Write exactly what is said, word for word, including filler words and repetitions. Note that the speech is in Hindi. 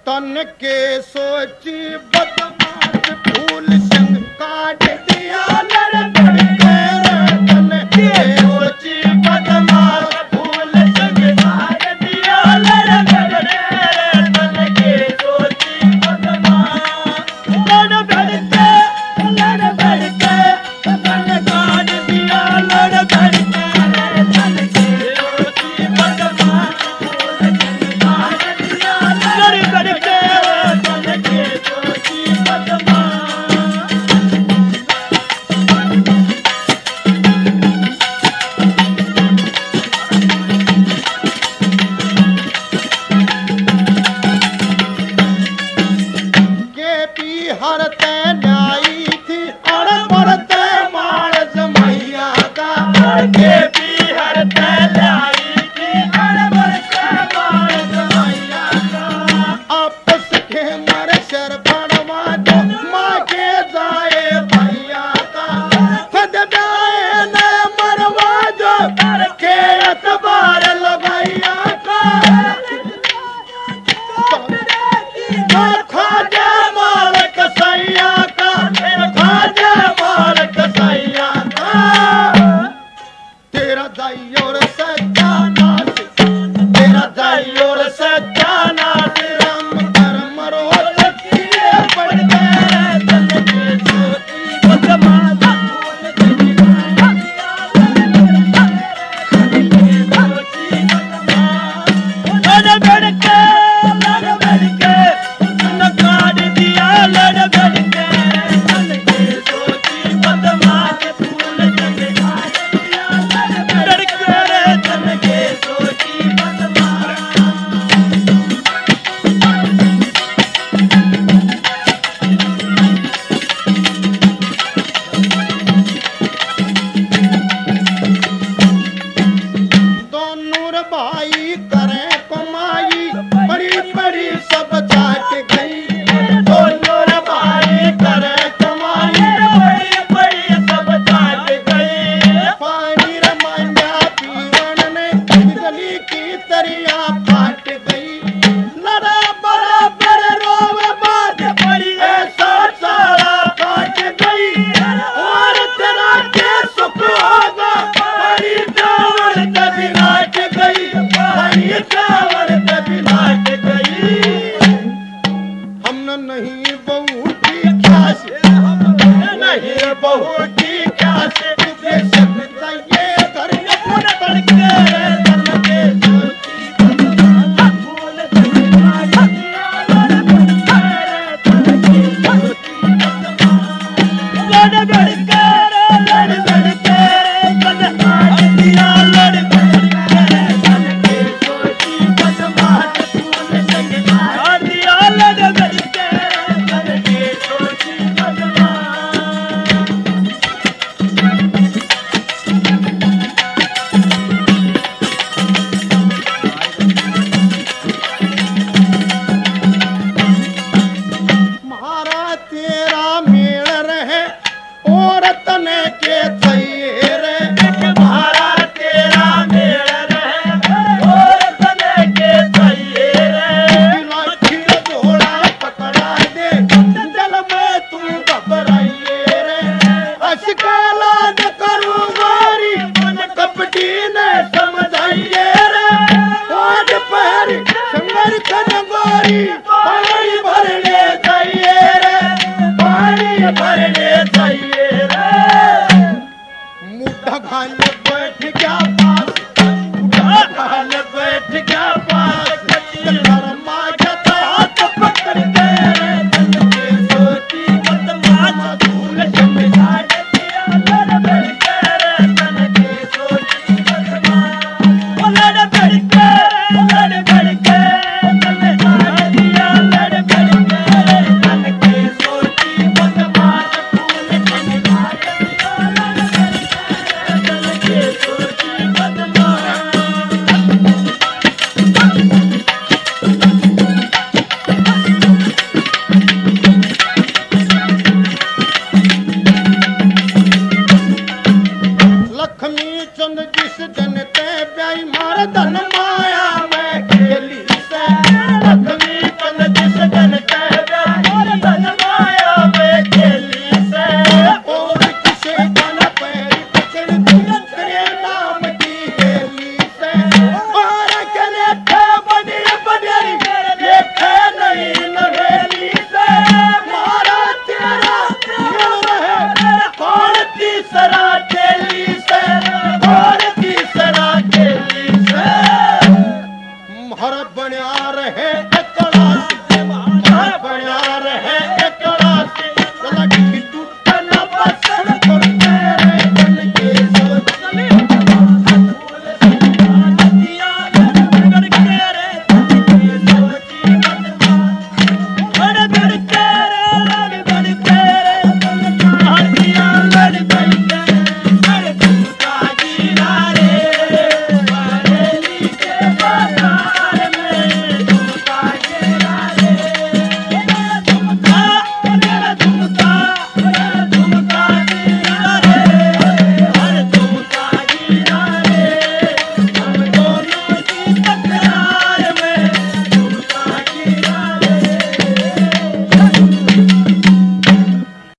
तन के सोची बदमाश फूल संग काट दिया लड़बड़ कर तन के सोची बदमाश फूल संग काट दिया लड़बड़ कर तन के सोची बदमाश लड़बड़ के लड़बड़ के तन काट दिया लड़बड़ कर तन के सोची बदमाश फूल संग काट दिया लड़बड़ कर तन के सोची बदमाश के पी हरते न्यायी थी और पढ़ते मानस मैया का के पी हरते न्यायी थी और पढ़ते मानस मैया का आपस के मर शर बनवा दो माँ के जाए भैया का खुद जाए न मरवा दो के अतबार लगैया का खाजा मालक सैया का खाजा मालक सैया का तेरा दाई और सत्यानाश तेरा दाई और सत्यानाश राम कर मरो लकीरे पड़ गए तन के सोची बदमाश लड़बड़ के लड़बड़ के तन काट दिया लड़बड़ के तन के सोची बदमाश फूल संग काट दिया लड़बड़ के तन के सोची बदमाश दोनों भाई करें कमाई बड़ी बड़ी सब जाट गई दोनों भाई करें कमाई बड़ी बड़ी सब जाट गई पानी रमाया पीवन ने गली की तरिया फाट गई लड़ा बराबर रोव बात पड़ी ऐसा सारा काट गई और तेरा के सुख होगा बड़ी टावर कभी नाट गई बड़ी टावर कभी नाट गई हमने नहीं बहू की क्या से नहीं बहू की क्या से बेशक ये कर अपन तड़के तन के सोची बदमाश फूल संग काट दिया लड़बड़ कर तन के सोची बदमाश लड़बड़ कर लड़बड़ कर तन काट दिया लड़बड़ कर तन के सोची बदमाश फूल संग काट दिया लड़बड़ कर तन के सोची बदमाश महारा तेरा मेल रहे और तने के चाहिए रे महारा तेरा मेल रहे और तने के चाहिए रे लाठी घोड़ा पकड़ा दे जल में तू घबराइए रे अशकाला न करूं मारी मन कपटी ने समझाइए रे आज पैर संगर कन गोरी